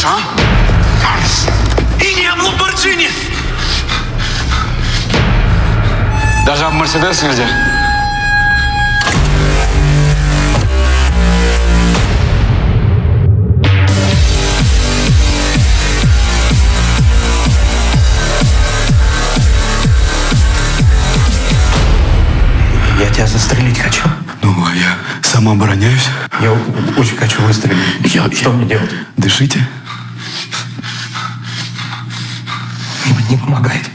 а? И не об Ламборджини! Даже об Мерседес нельзя? Я тебя застрелить хочу. Ну, а я самообороняюсь. Я очень хочу выстрелить. Что мне делать? Дышите. Не помогает.